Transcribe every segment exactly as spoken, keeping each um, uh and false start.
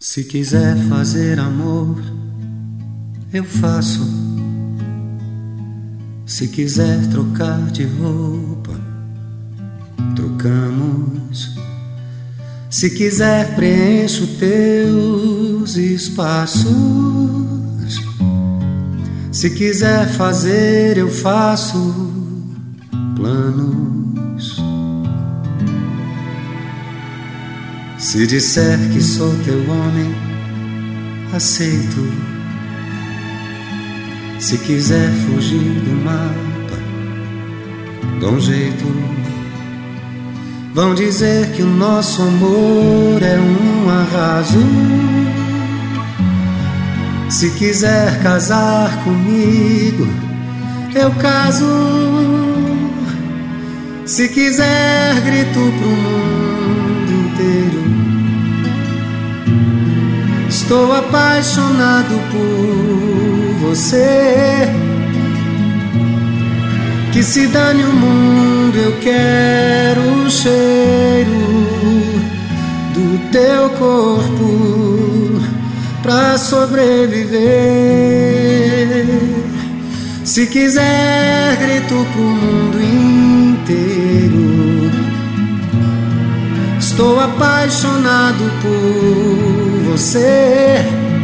Se quiser fazer amor, eu faço. Se quiser trocar de roupa, trocamos. Se quiser preencho teus espaços. Se quiser fazer, eu faço planos. Se disser que sou teu homem, aceito. Se quiser fugir do mapa, dá um jeito. Vão dizer que o nosso amor é um arraso. Se quiser casar comigo, eu caso. Se quiser, grito pro mundo inteiro. Estou apaixonado por você. Que se dane o mundo, eu quero o cheiro do teu corpo pra sobreviver. Se quiser, grito pro mundo inteiro. Estou apaixonado por você.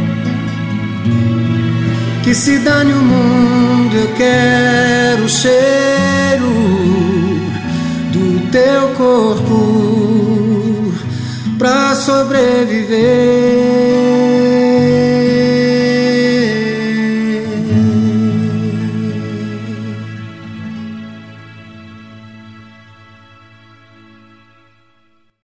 Que se dane o mundo, eu quero o cheiro do teu corpo pra sobreviver.